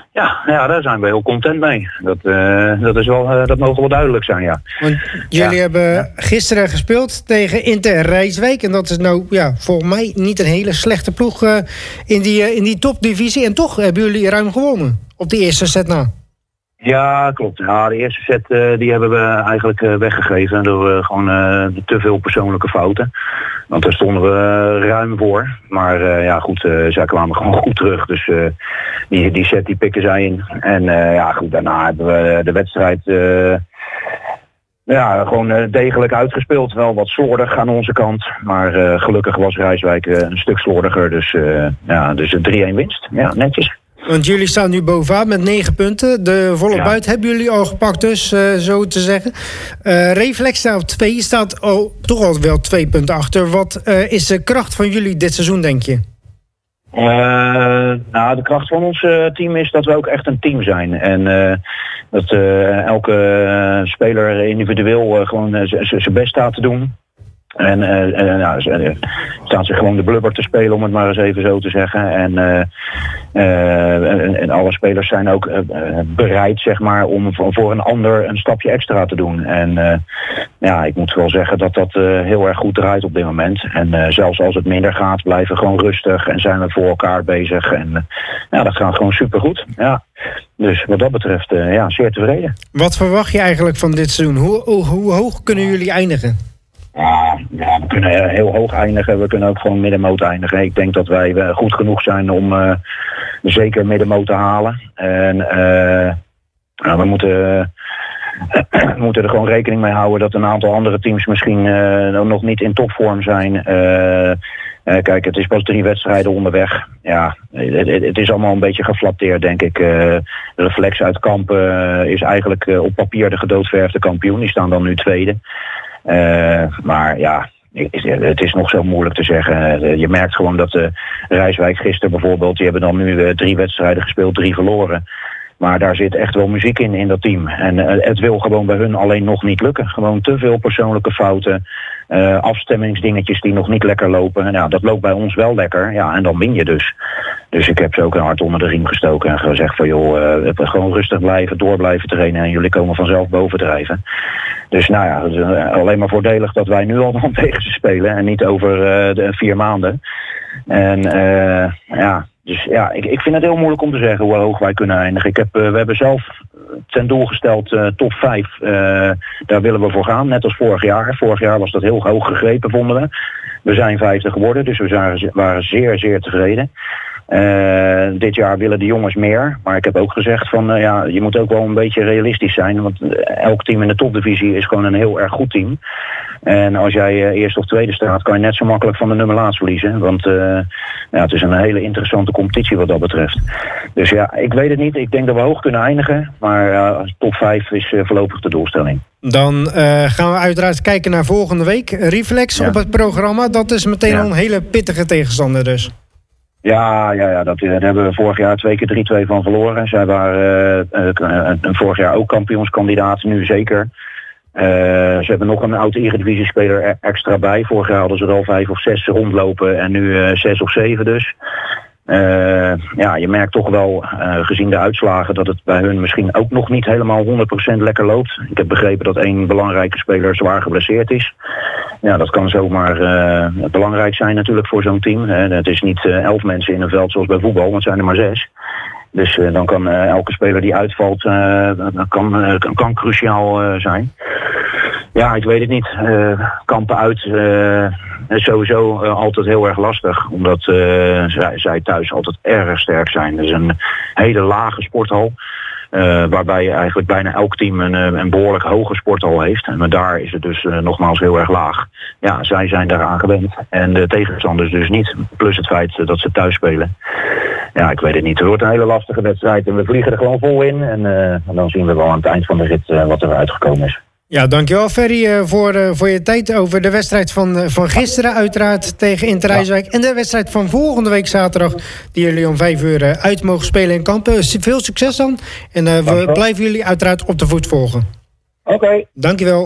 Ja, daar zijn we heel content mee. Dat mogen wel duidelijk zijn, ja. Want jullie hebben gisteren gespeeld tegen Inter Rijswijk. En dat is nou volgens mij niet een hele slechte ploeg in die topdivisie. En toch hebben jullie ruim gewonnen op de eerste set na. Ja, klopt. Ja, de eerste set die hebben we eigenlijk weggegeven door gewoon te veel persoonlijke fouten. Want daar stonden we ruim voor. Maar goed, zij kwamen gewoon goed terug. Dus die set die pikken zij in. En goed, daarna hebben we de wedstrijd gewoon degelijk uitgespeeld. Wel wat slordig aan onze kant. Maar gelukkig was Rijswijk een stuk slordiger. Dus een 3-1 winst. Ja, netjes. Want jullie staan nu bovenaan met 9 punten. De volle buit hebben jullie al gepakt dus, zo te zeggen. Reflex staat op 2, staat toch al wel 2 punten achter. Wat is de kracht van jullie dit seizoen, denk je? De kracht van ons team is dat we ook echt een team zijn. En dat elke speler individueel gewoon zijn best staat te doen. En staan ze gewoon de blubber te spelen, om het maar eens even zo te zeggen. En alle spelers zijn ook bereid, zeg maar, om voor een ander een stapje extra te doen. En ik moet wel zeggen dat heel erg goed draait op dit moment. En zelfs als het minder gaat, blijven we gewoon rustig en zijn we voor elkaar bezig. En dat gaat gewoon supergoed. Ja. Dus wat dat betreft, zeer tevreden. Wat verwacht je eigenlijk van dit seizoen? Hoe hoog kunnen jullie eindigen? We kunnen heel hoog eindigen. We kunnen ook gewoon middenmoot eindigen. Ik denk dat wij goed genoeg zijn om zeker middenmoot te halen. En we moeten er gewoon rekening mee houden dat een aantal andere teams misschien nog niet in topvorm zijn. Kijk, het is pas 3 wedstrijden onderweg. Ja, het is allemaal een beetje geflatteerd, denk ik. Reflex uit Kampen is eigenlijk op papier de gedoodverfde kampioen. Die staan dan nu tweede. Maar het is nog zo moeilijk te zeggen. Je merkt gewoon dat Rijswijk gisteren bijvoorbeeld, die hebben dan nu 3 wedstrijden gespeeld, 3 verloren. Maar daar zit echt wel muziek in dat team. En het wil gewoon bij hun alleen nog niet lukken. Gewoon te veel persoonlijke fouten. Afstemmingsdingetjes die nog niet lekker lopen. En dat loopt bij ons wel lekker. Ja, en dan win je dus. Dus ik heb ze ook een hart onder de riem gestoken. En gezegd van gewoon rustig blijven, door blijven trainen. En jullie komen vanzelf bovendrijven. Dus het is alleen maar voordelig dat wij nu al dan tegen ze spelen. En niet over 4 maanden. En Dus ik vind het heel moeilijk om te zeggen hoe hoog wij kunnen eindigen. We hebben zelf ten doel gesteld top 5. Daar willen we voor gaan, net als vorig jaar. Vorig jaar was dat heel hoog gegrepen, vonden we. We zijn 5e geworden, dus we waren zeer, zeer tevreden. Dit jaar willen de jongens meer. Maar ik heb ook gezegd van je moet ook wel een beetje realistisch zijn. Want elk team in de topdivisie is gewoon een heel erg goed team. En als jij eerst of tweede staat, kan je net zo makkelijk van de nummer laatst verliezen. Want het is een hele interessante competitie wat dat betreft. Dus ik weet het niet. Ik denk dat we hoog kunnen eindigen. Maar top 5 is voorlopig de doelstelling. Dan gaan we uiteraard kijken naar volgende week. Reflex op het programma. Dat is meteen al een hele pittige tegenstander dus. Ja, daar hebben we vorig jaar 2 keer 3-2 van verloren. Zij waren vorig jaar ook kampioenskandidaat, nu zeker. Ze hebben nog een oude Eredivisie-speler extra bij. Vorig jaar hadden ze er al 5 of 6 rondlopen en nu 6 of 7 dus. Je merkt toch wel, gezien de uitslagen, dat het bij hun misschien ook nog niet helemaal 100% lekker loopt. Ik heb begrepen dat 1 belangrijke speler zwaar geblesseerd is. Ja, dat kan zomaar belangrijk zijn natuurlijk voor zo'n team. Het is niet 11 mensen in een veld zoals bij voetbal, want het zijn er maar 6. Dus dan kan elke speler die uitvalt, kan cruciaal zijn. Ja, ik weet het niet. Kampen uit is sowieso altijd heel erg lastig. Omdat zij thuis altijd erg sterk zijn. Het is een hele lage sporthal. Waarbij eigenlijk bijna elk team een behoorlijk hoge sporthal heeft. Maar daar is het dus nogmaals heel erg laag. Ja, zij zijn daaraan gewend. En de tegenstanders dus niet. Plus het feit dat ze thuis spelen. Ja, ik weet het niet. Het wordt een hele lastige wedstrijd. En we vliegen er gewoon vol in. En dan zien we wel aan het eind van de rit wat er uitgekomen is. Ja, dankjewel Ferry voor je tijd over de wedstrijd van gisteren uiteraard tegen Inter Rijswijk. En de wedstrijd van volgende week zaterdag die jullie om 5 uur uit mogen spelen in Kampen. Veel succes dan. En we blijven jullie uiteraard op de voet volgen. Oké. Dankjewel.